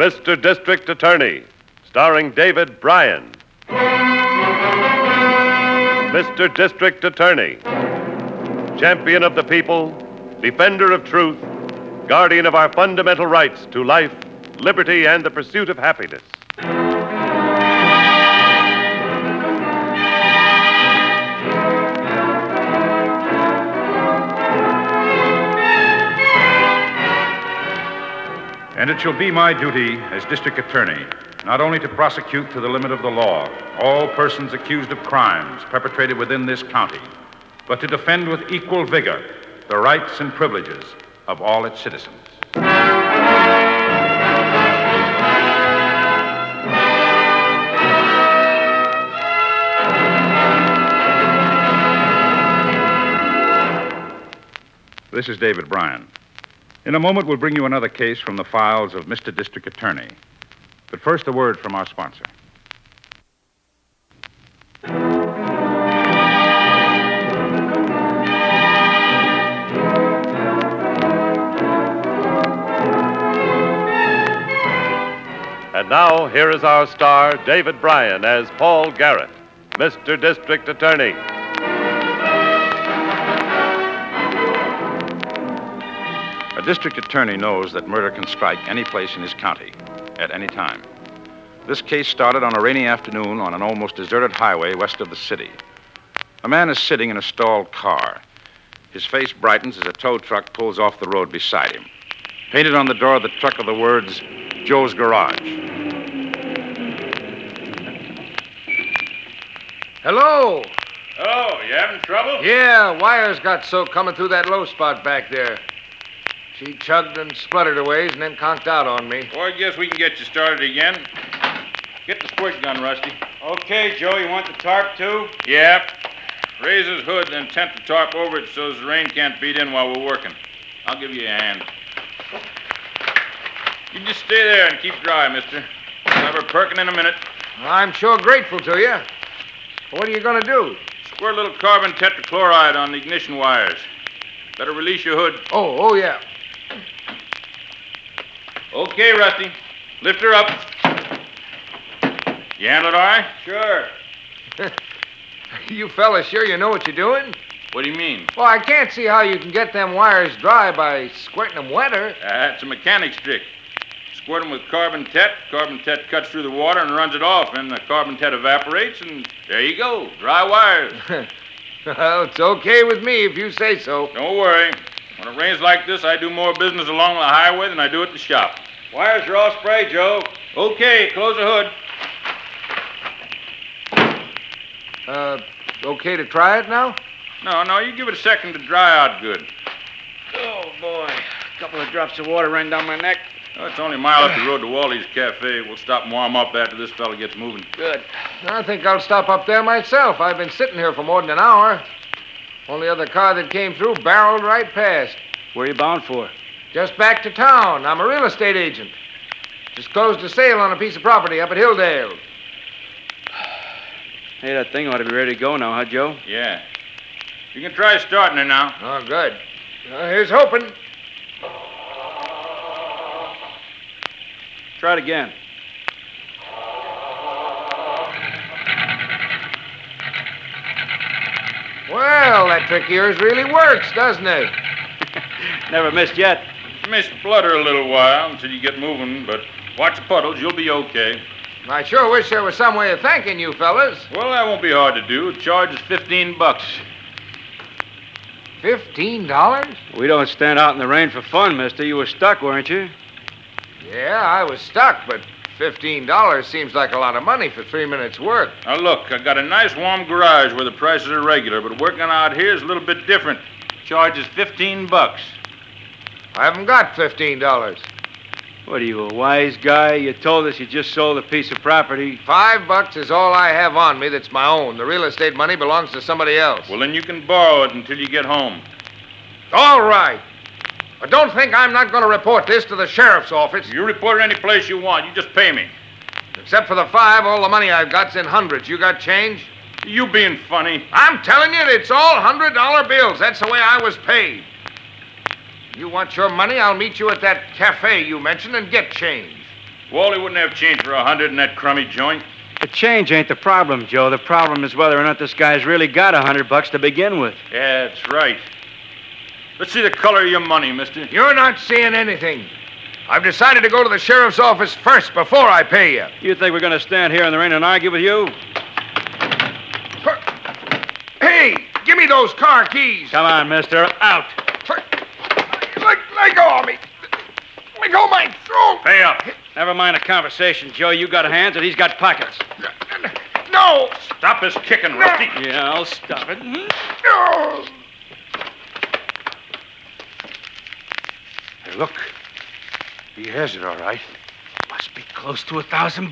Mr. District Attorney, starring David Bryan. Mr. District Attorney, champion of the people, defender of truth, guardian of our fundamental rights to life, liberty, and the pursuit of happiness. And it shall be my duty as district attorney not only to prosecute to the limit of the law all persons accused of crimes perpetrated within this county, but to defend with equal vigor the rights and privileges of all its citizens. This is David Bryan. In a moment, we'll bring you another case from the files of Mr. District Attorney. But first, a word from our sponsor. And now, here is our star, David Bryan, as Paul Garrett, Mr. District Attorney. A district attorney knows that murder can strike any place in his county, at any time. This case started on a rainy afternoon on an almost deserted highway west of the city. A man is sitting in a stalled car. His face brightens as a tow truck pulls off the road beside him. Painted on the door of the truck are the words, Joe's Garage. Hello? Oh, you having trouble? Yeah, wires got soaked coming through that low spot back there. She chugged and spluttered a ways and then conked out on me. Well, I guess we can get you started again. Get the squirt gun, Rusty. Okay, Joe, you want the tarp, too? Yep. Raise his hood, then tent the tarp over it so the rain can't beat in while we're working. I'll give you a hand. You just stay there and keep dry, mister. We'll have her perking in a minute. I'm sure grateful to you. What are you going to do? Squirt a little carbon tetrachloride on the ignition wires. Better release your hood. Oh, yeah. Okay, Rusty. Lift her up. You handle it all right? Sure. You fellas sure you know what you're doing? What do you mean? Well, I can't see how you can get them wires dry by squirting them wetter. It's a mechanic's trick. Squirt them with carbon tet. Carbon tet cuts through the water and runs it off, and the carbon tet evaporates, and there you go. Dry wires. Well, it's okay with me if you say so. Don't worry. When it rains like this, I do more business along the highway than I do at the shop. Wires are all sprayed, Joe. Okay, close the hood. Okay to try it now? No, you give it a second to dry out good. Oh, boy. A couple of drops of water ran down my neck. Oh, it's only a mile up the road to Wally's Cafe. We'll stop and warm up after this fella gets moving. Good. I think I'll stop up there myself. I've been sitting here for more than an hour. Only other car that came through barreled right past. Where are you bound for? Just back to town. I'm a real estate agent. Just closed a sale on a piece of property up at Hilldale. Hey, that thing ought to be ready to go now, huh, Joe? Yeah. You can try starting her now. Oh, good. Here's hoping. Try it again. Well, that trick of yours really works, doesn't it? Never missed yet. You may splutter a little while until you get moving, but watch the puddles. You'll be okay. I sure wish there was some way of thanking you fellas. Well, that won't be hard to do. The charge is $15. $15? We don't stand out in the rain for fun, mister. You were stuck, weren't you? Yeah, I was stuck, but $15 seems like a lot of money for 3 minutes' work. Now, look, I got a nice warm garage where the prices are regular, but working out here is a little bit different. Charge is $15. I haven't got $15. What are you, a wise guy? You told us you just sold a piece of property. $5 is all I have on me that's my own. The real estate money belongs to somebody else. Well, then you can borrow it until you get home. All right. But don't think I'm not going to report this to the sheriff's office. You report it any place you want. You just pay me. Except for the 5, all the money I've got's in hundreds. You got change? You being funny. I'm telling you, it's all $100 bills. That's the way I was paid. You want your money, I'll meet you at that cafe you mentioned and get change. Wally wouldn't have change for 100 in that crummy joint. The change ain't the problem, Joe. The problem is whether or not this guy's really got $100 to begin with. Yeah, that's right. Let's see the color of your money, mister. You're not seeing anything. I've decided to go to the sheriff's office first before I pay you. You think we're going to stand here in the rain and argue with you? Hey, give me those car keys. Come on, mister. Out. Let go of me. Let go of my throat. Pay up. Never mind the conversation, Joe. You got hands and he's got pockets. No. Stop this kicking, Rusty. Yeah, I'll stop it. No. Hey, look. He has it, all right. Must be close to $1,000.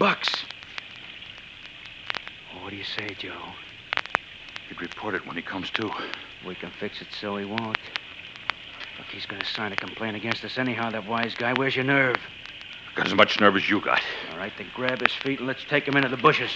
What do you say, Joe? He'd report it when he comes to. We can fix it so he won't. Look, he's going to sign a complaint against us anyhow, that wise guy. Where's your nerve? Got as much nerve as you got. All right, then grab his feet and let's take him into the bushes.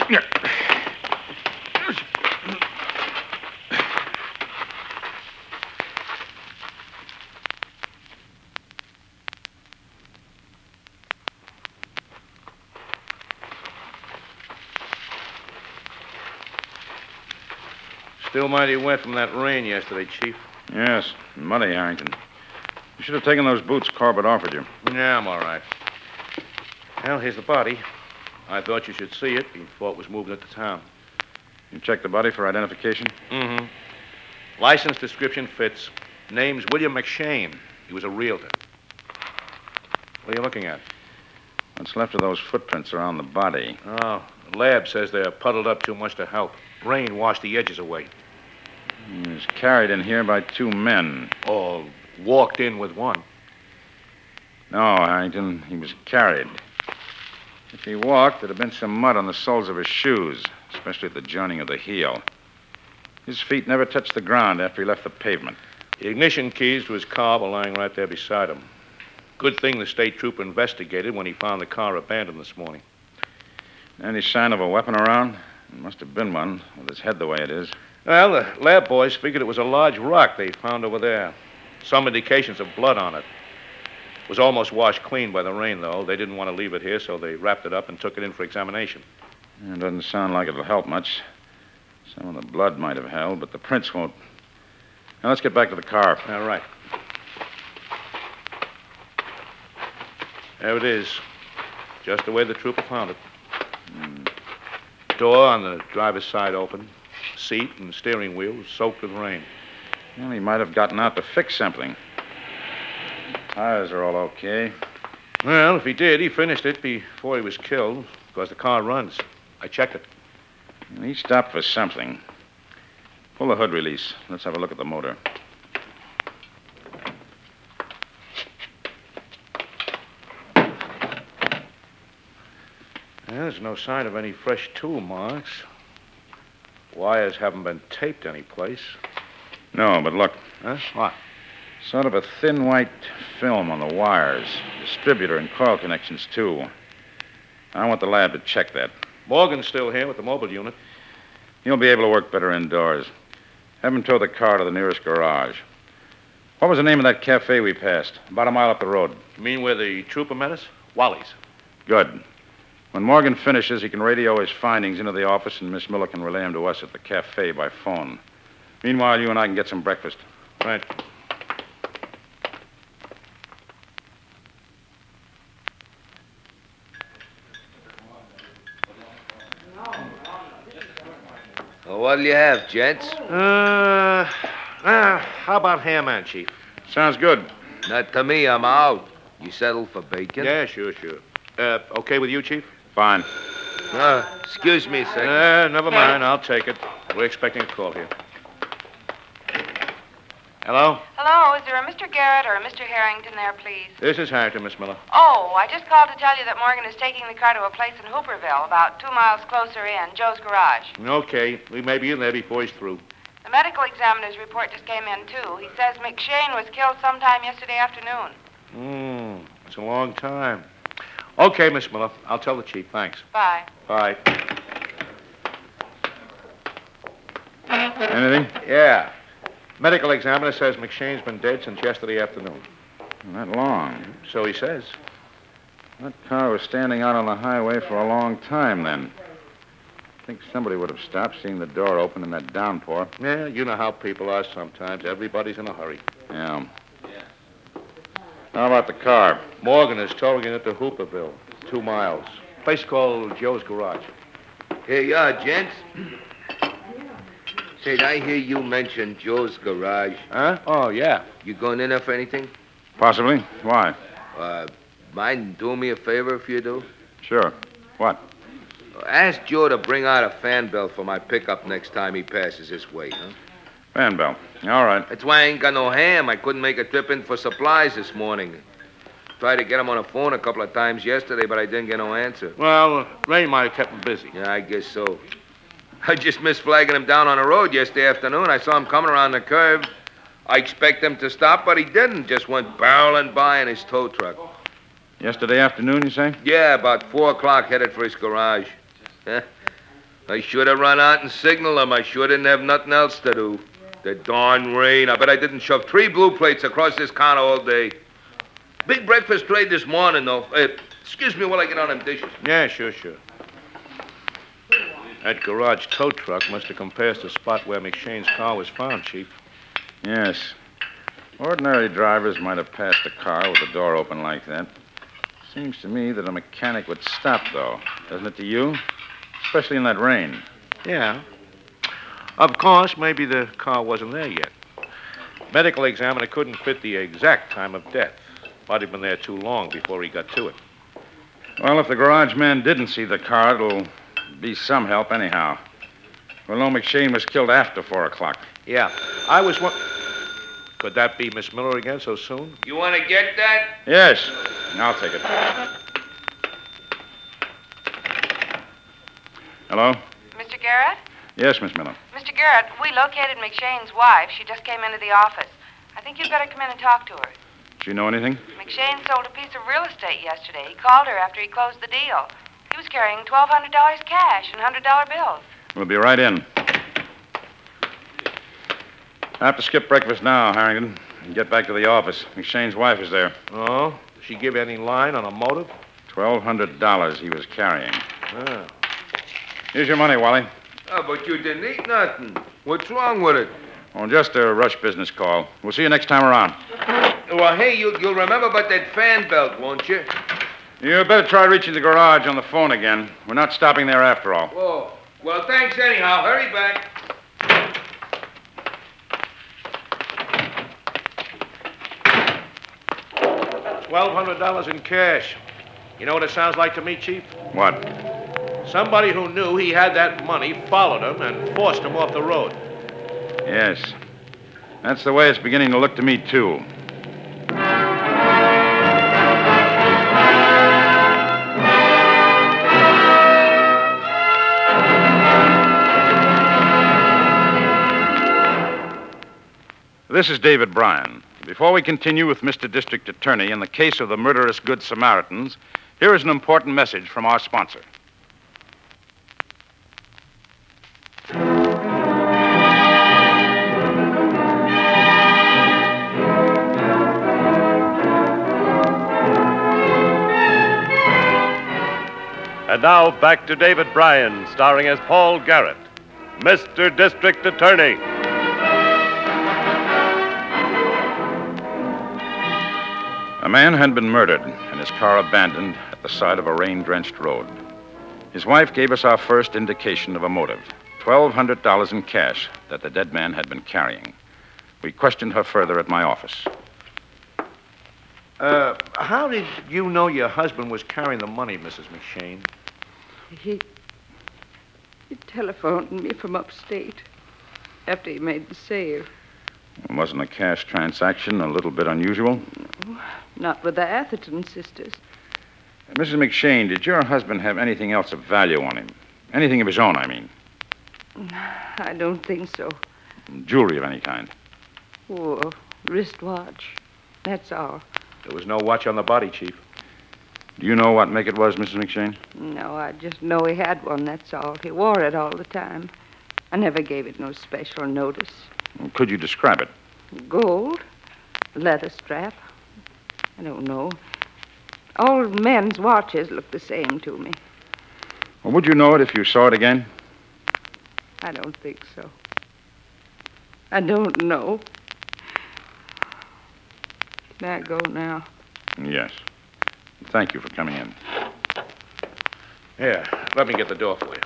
Still mighty wet from that rain yesterday, Chief. Yes, muddy, Harrington. You should have taken those boots Corbett offered you. Yeah, I'm all right. Well, here's the body. I thought you should see it before it was moved into town. You checked the body for identification? Mm-hmm. License description fits. Name's William McShane. He was a realtor. What are you looking at? What's left of those footprints around the body? Oh, the lab says they're puddled up too much to help. Rain washed the edges away. He was carried in here by two men. Or walked in with one. No, Harrington, he was carried. If he walked, there'd have been some mud on the soles of his shoes, especially at the joining of the heel. His feet never touched the ground after he left the pavement. The ignition keys to his car were lying right there beside him. Good thing the state trooper investigated when he found the car abandoned this morning. Any sign of a weapon around? There must have been one, with his head the way it is. Well, the lab boys figured it was a large rock they found over there. Some indications of blood on it. It was almost washed clean by the rain, though. They didn't want to leave it here, so they wrapped it up and took it in for examination. It doesn't sound like it'll help much. Some of the blood might have held, but the prints won't. Now, let's get back to the car. All right. There it is. Just the way the trooper found it. Door on the driver's side open. Seat and steering wheel soaked with rain. Well, he might have gotten out to fix something. Tires are all okay. Well, if he did, he finished it before he was killed, because the car runs. I checked it. He stopped for something. Pull the hood release. Let's have a look at the motor. There's no sign of any fresh tool marks. Wires haven't been taped anyplace. No, but look. Huh? What? Sort of a thin white film on the wires. Distributor and coil connections, too. I want the lab to check that. Morgan's still here with the mobile unit. He'll be able to work better indoors. Have him tow the car to the nearest garage. What was the name of that cafe we passed? About a mile up the road. You mean where the trooper met us? Wally's. Good. When Morgan finishes, he can radio his findings into the office, and Miss Miller can relay them to us at the cafe by phone. Meanwhile, you and I can get some breakfast. Right. Well, what'll you have, gents? How about ham man, Chief? Sounds good. Not to me, I'm out. You settled for bacon? Yeah, sure. Okay with you, Chief? Fine. Excuse me a second. Never mind. I'll take it. We're expecting a call here. Hello? Hello, is there a Mr. Garrett or a Mr. Harrington there, please? This is Harrington, Miss Miller. Oh, I just called to tell you that Morgan is taking the car to a place in Hooperville, about 2 miles closer in, Joe's garage. Okay. We may be in there before he's through. The medical examiner's report just came in, too. He says McShane was killed sometime yesterday afternoon. It's a long time. Okay, Miss Miller. I'll tell the chief. Thanks. Bye. Bye. Anything? Yeah. Medical examiner says McShane's been dead since yesterday afternoon. Not long. So he says. That car was standing out on the highway for a long time then. I think somebody would have stopped seeing the door open in that downpour. Yeah, you know how people are sometimes. Everybody's in a hurry. Yeah. How about the car? Morgan is towing it to Hooperville, 2 miles. Place called Joe's Garage. Here you are, gents. Say, did I hear you mention Joe's Garage? Huh? Oh, yeah. You going in there for anything? Possibly. Why? Mind doing me a favor if you do? Sure. What? Ask Joe to bring out a fan belt for my pickup next time he passes this way, huh? Fan bell. All right. That's why I ain't got no ham. I couldn't make a trip in for supplies this morning. Tried to get him on the phone a couple of times yesterday, but I didn't get no answer. Well, rain might have kept him busy. Yeah, I guess so. I just missed flagging him down on the road yesterday afternoon. I saw him coming around the curve. I expect him to stop, but he didn't. Just went barreling by in his tow truck. Yesterday afternoon, you say? Yeah, about 4 o'clock, headed for his garage. I should have run out and signaled him. I sure didn't have nothing else to do. The darn rain. I bet I didn't shove 3 blue plates across this counter all day. Big breakfast trade this morning, though. Excuse me while I get on them dishes. Yeah, sure. That garage tow truck must have come past the spot where McShane's car was found, Chief. Yes. Ordinary drivers might have passed a car with the door open like that. Seems to me that a mechanic would stop, though. Doesn't it to you? Especially in that rain. Yeah. Of course, maybe the car wasn't there yet. Medical examiner couldn't fit the exact time of death. Might have been there too long before he got to it. Well, if the garage man didn't see the car, it'll be some help anyhow. We'll know McShane was killed after 4 o'clock. Yeah. Could that be Miss Miller again so soon? You want to get that? Yes. I'll take it. Hello? Mr. Garrett? Yes, Miss Miller. Mr. Garrett, we located McShane's wife. She just came into the office. I think you'd better come in and talk to her. Does she know anything? McShane sold a piece of real estate yesterday. He called her after he closed the deal. He was carrying $1,200 cash and $100 bills. We'll be right in. I have to skip breakfast now, Harrington, and get back to the office. McShane's wife is there. Oh? Did she give any line on a motive? $1,200 he was carrying. Ah. Here's your money, Wally. Oh, but you didn't eat nothing. What's wrong with it? Oh, just a rush business call. We'll see you next time around. Well, hey, you'll remember about that fan belt, won't you? You better try reaching the garage on the phone again. We're not stopping there after all. Oh, well, thanks anyhow. Hurry back. $1,200 in cash. You know what it sounds like to me, Chief? What? Somebody who knew he had that money followed him and forced him off the road. Yes. That's the way it's beginning to look to me, too. This is David Bryan. Before we continue with Mr. District Attorney in the case of the murderous Good Samaritans, here is an important message from our sponsor. And now back to David Bryan, starring as Paul Garrett, Mr. District Attorney. A man had been murdered and his car abandoned at the side of a rain-drenched road. His wife gave us our first indication of a motive, $1,200 in cash that the dead man had been carrying. We questioned her further at my office. How did you know your husband was carrying the money, Mrs. McShane? He telephoned me from upstate after he made the sale. Wasn't a cash transaction a little bit unusual? No, not with the Atherton sisters. Mrs. McShane, did your husband have anything else of value on him? Anything of his own, I mean. I don't think so. Jewelry of any kind? Oh, a wristwatch. That's all. There was no watch on the body, Chief. Do you know what make it was, Mrs. McShane? No, I just know he had one, that's all. He wore it all the time. I never gave it no special notice. Could you describe it? Gold, leather strap. I don't know. Old men's watches look the same to me. Well, would you know it if you saw it again? I don't think so. I don't know. Can I go now? Yes. Thank you for coming in. Here, let me get the door for you.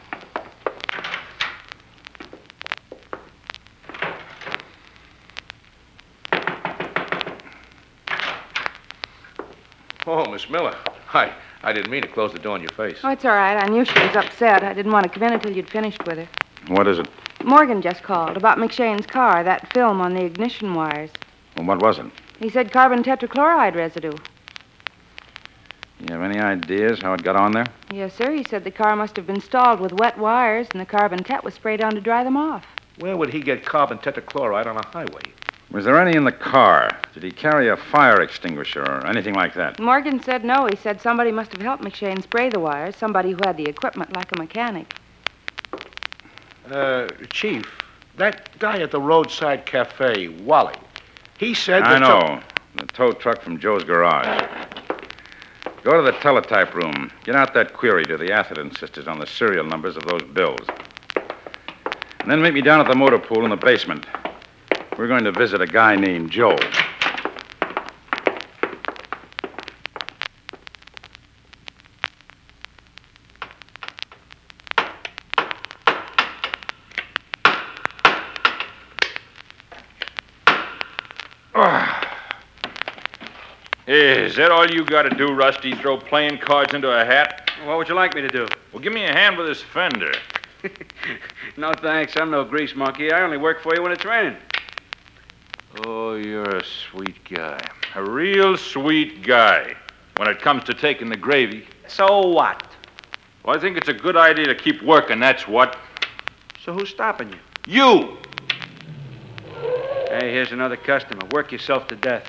Oh, Miss Miller. I didn't mean to close the door in your face. Oh, it's all right. I knew she was upset. I didn't want to come in until you'd finished with her. What is it? Morgan just called about McShane's car, that film on the ignition wires. Well, what was it? He said carbon tetrachloride residue. You have any ideas how it got on there? Yes, sir. He said the car must have been stalled with wet wires and the carbon tet was sprayed on to dry them off. Where would he get carbon tetrachloride on a highway? Was there any in the car? Did he carry a fire extinguisher or anything like that? Morgan said no. He said somebody must have helped McShane spray the wires, somebody who had the equipment like a mechanic. Chief, that guy at the roadside cafe, Wally, he said I know. The tow truck from Joe's garage. Go to the teletype room. Get out that query to the Atherton sisters on the serial numbers of those bills. And then meet me down at the motor pool in the basement. We're going to visit a guy named Joe. Is that all you got to do, Rusty? Throw playing cards into a hat? What would you like me to do? Well, give me a hand with this fender. No, thanks. I'm no grease monkey. I only work for you when it's raining. Oh, you're a sweet guy. A real sweet guy. When it comes to taking the gravy. So what? Well, I think it's a good idea to keep working, that's what. So who's stopping you? You! Hey, here's another customer. Work yourself to death.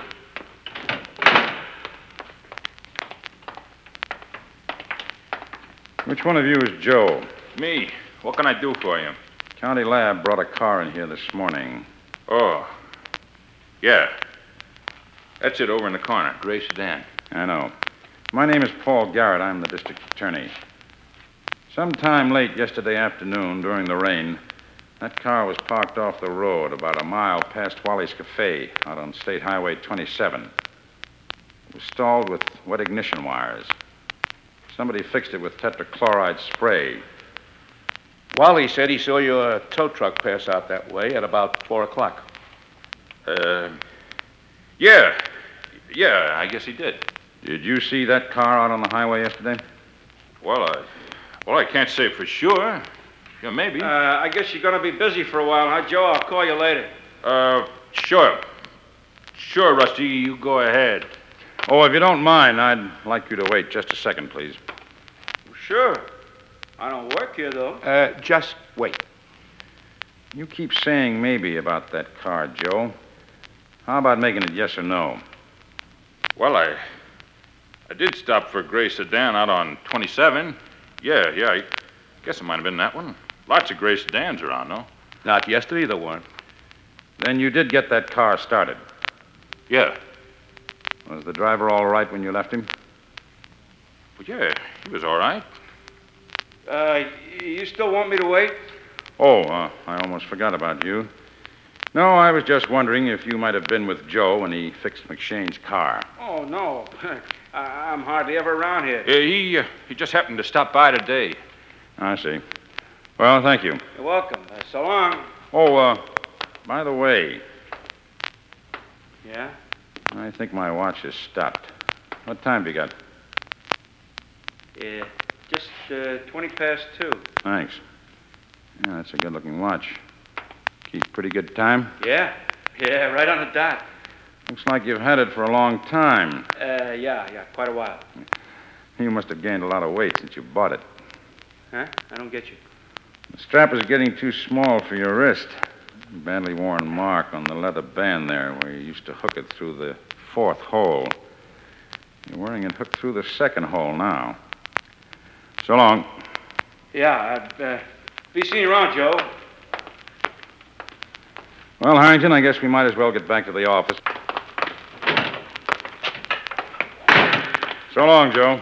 Which one of you is Joe? Me. What can I do for you? County Lab brought a car in here this morning. Oh. Yeah. That's it over in the corner. Gray sedan. I know. My name is Paul Garrett. I'm the district attorney. Sometime late yesterday afternoon, during the rain, that car was parked off the road about a mile past Wally's Cafe out on State Highway 27. It was stalled with wet ignition wires. Somebody fixed it with tetrachloride spray. Wally said he saw your tow truck pass out that way at about 4 o'clock. Yeah. Yeah, I guess he did. Did you see that car out on the highway yesterday? Well, I can't say for sure. Yeah, maybe. I guess you're going to be busy for a while, huh, Joe? I'll call you later. Sure. Sure, Rusty, you go ahead. Oh, if you don't mind, I'd like you to wait just a second, please. Sure. I don't work here, though. Just wait. You keep saying maybe about that car, Joe. How about making it yes or no? Well, I did stop for a gray sedan out on 27. Yeah, I guess it might have been that one. Lots of gray sedans around, no? Not yesterday, there weren't. Then you did get that car started. Yeah. Was the driver all right when you left him? Well, yeah, he was all right. You still want me to wait? Oh, I almost forgot about you. No, I was just wondering if you might have been with Joe when he fixed McShane's car. Oh, no. I'm hardly ever around here. He just happened to stop by today. I see. Well, thank you. You're welcome. So long. Oh, by the way, Yeah? I think my watch has stopped. What time have you got? Yeah, just 20 past 2. Thanks. Yeah, that's a good-looking watch. Keeps pretty good time. Yeah, right on the dot. Looks like you've had it for a long time. Yeah, quite a while. You must have gained a lot of weight since you bought it. Huh? I don't get you. The strap is getting too small for your wrist. Badly worn mark on the leather band there where you used to hook it through the 4th hole. You're wearing it hooked through the 2nd hole now. So long. Yeah, be seeing you around, Joe. Well, Harrington, I guess we might as well get back to the office. So long, Joe.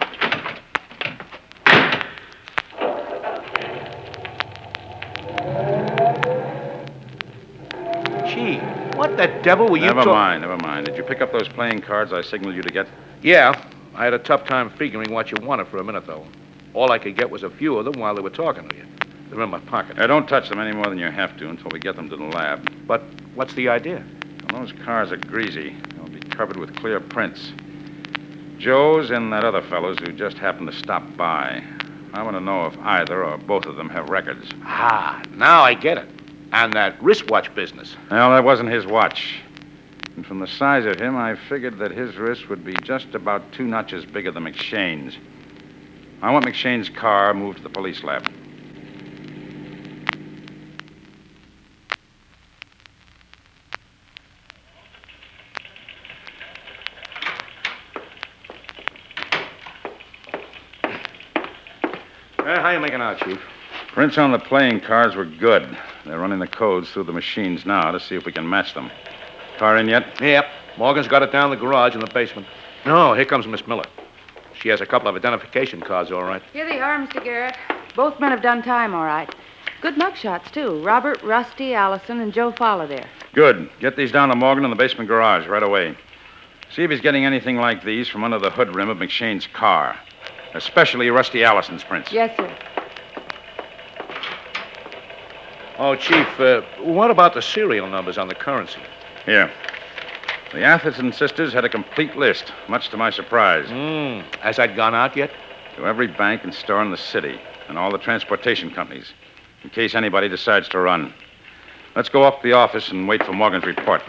Gee, what the devil were you Never mind. Did you pick up those playing cards I signaled you to get? Yeah. I had a tough time figuring what you wanted for a minute, though. All I could get was a few of them while they were talking to you. They're in my pocket. Don't touch them any more than you have to until we get them to the lab. But what's the idea? Well, those cars are greasy. They'll be covered with clear prints. Joe's and that other fellow's who just happened to stop by. I want to know if either or both of them have records. Ah, now I get it. And that wristwatch business. Well, that wasn't his watch. And from the size of him, I figured that his wrist would be just about 2 notches bigger than McShane's. I want McShane's car moved to the police lab. How you making out, Chief? Prints on the playing cards were good. They're running the codes through the machines now to see if we can match them. Car in yet? Yep. Morgan's got it down in the garage in the basement. No, here comes Miss Miller. She has a couple of identification cards, all right. Here they are, Mr. Garrett. Both men have done time, all right. Good mugshots, too. Robert, Rusty, Allison, and Joe Fowler there. Good. Get these down to Morgan in the basement garage right away. See if he's getting anything like these from under the hood rim of McShane's car. Especially Rusty Allison's prints. Yes, sir. Oh, Chief, what about the serial numbers on the currency? Here. The Atherton sisters had a complete list, much to my surprise. Has that gone out yet? To every bank and store in the city, and all the transportation companies, in case anybody decides to run. Let's go up to the office and wait for Morgan's report.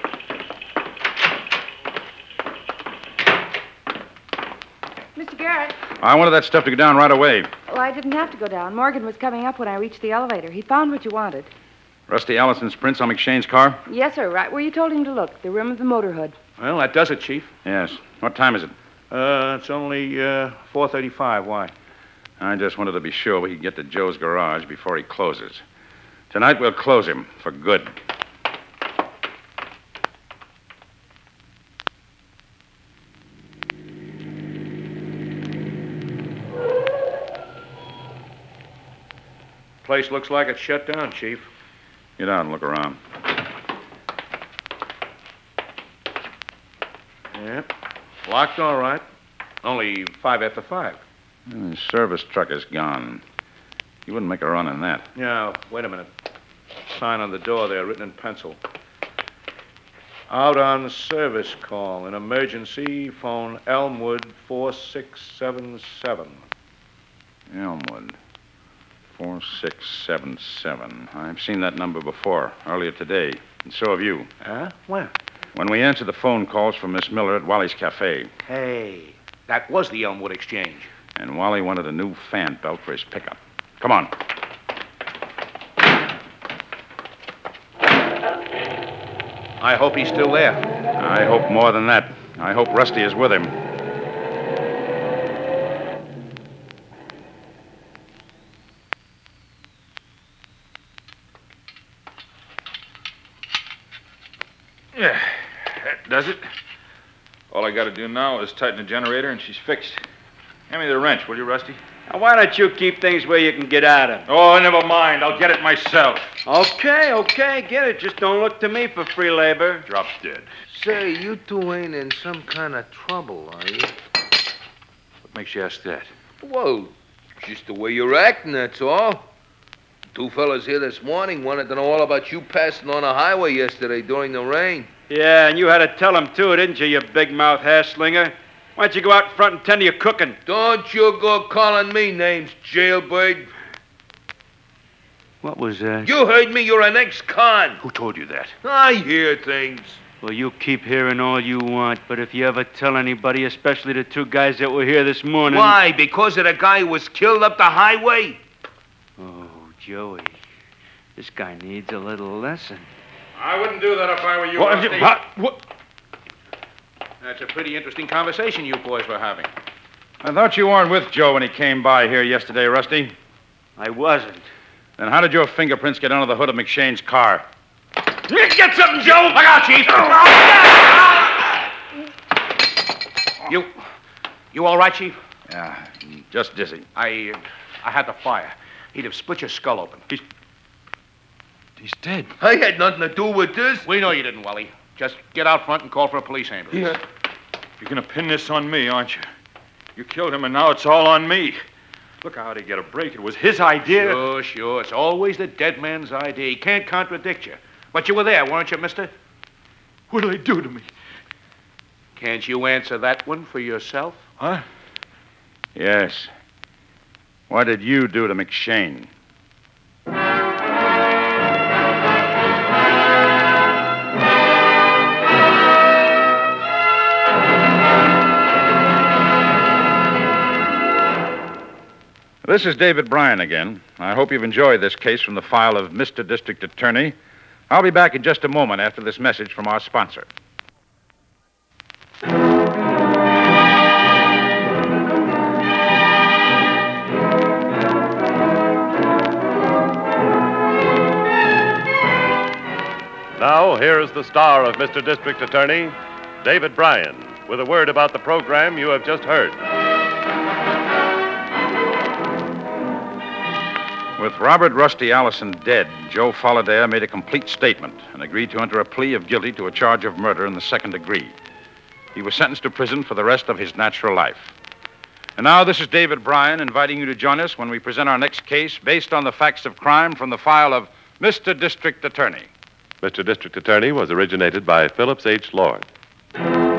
Mr. Garrett. I wanted that stuff to go down right away. Oh, I didn't have to go down. Morgan was coming up when I reached the elevator. He found what you wanted. Rusty Allison's prints on McShane's car? Yes, sir. Right where you told him to look. The rim of the motor hood. Well, that does it, Chief. Yes. What time is it? It's only 4:35. Why? I just wanted to be sure we could get to Joe's garage before he closes. Tonight we'll close him for good. Place looks like it's shut down, Chief. Get out and look around. Yep. Locked all right. Only 5 after 5. The service truck is gone. You wouldn't make a run in that. Yeah, wait a minute. Sign on the door there, written in pencil. Out on service call. An emergency. Phone Elmwood 4677. Elmwood. 4677. I've seen that number before, earlier today, and so have you. Huh? Where? When we answered the phone calls from Miss Miller at Wally's Cafe. Hey, that was the Elmwood Exchange. And Wally wanted a new fan belt for his pickup. Come on. I hope he's still there. I hope more than that. I hope Rusty is with him. Yeah, that does it. All I got to do now is tighten the generator, and she's fixed. Hand me the wrench, will you, Rusty? Now, why don't you keep things where you can get at 'em? Oh, never mind. I'll get it myself. Okay, get it. Just don't look to me for free labor. Drop dead. Say, you two ain't in some kind of trouble, are you? What makes you ask that? Well, just the way you're acting, that's all. Two fellas here this morning wanted to know all about you passing on a highway yesterday during the rain. Yeah, and you had to tell him, too, didn't you, you big-mouth hair-slinger? Why don't you go out in front and tend to your cooking? Don't you go calling me names, jailbird. What was that? You heard me, you're an ex-con. Who told you that? I hear things. Well, you keep hearing all you want, but if you ever tell anybody, especially the two guys that were here this morning... Why? Because of the guy who was killed up the highway? Oh, Joey, this guy needs a little lesson. I wouldn't do that if I were you, What? Rusty. What? That's a pretty interesting conversation you boys were having. I thought you weren't with Joe when he came by here yesterday, Rusty. I wasn't. Then how did your fingerprints get under the hood of McShane's car? Get something, Joe! Look out, Chief! You all right, Chief? Yeah, just dizzy. I had the fire. He'd have split your skull open. He's dead. I had nothing to do with this. We know you didn't, Wally. Just get out front and call for a police ambulance. You're going to pin this on me, aren't you? You killed him, and now it's all on me. Look how he get a break. It was his idea. Sure. It's always the dead man's idea. He can't contradict you. But you were there, weren't you, mister? What did they do to me? Can't you answer that one for yourself? Huh? Yes. What did you do to McShane? This is David Bryan again. I hope you've enjoyed this case from the file of Mr. District Attorney. I'll be back in just a moment after this message from our sponsor. Now, here is the star of Mr. District Attorney, David Bryan, with a word about the program you have just heard. With Robert Rusty Allison dead, Joe Follidaire made a complete statement and agreed to enter a plea of guilty to a charge of murder in the second degree. He was sentenced to prison for the rest of his natural life. And now, this is David Bryan inviting you to join us when we present our next case based on the facts of crime from the file of Mr. District Attorney. Mr. District Attorney was originated by Phillips H. Lord.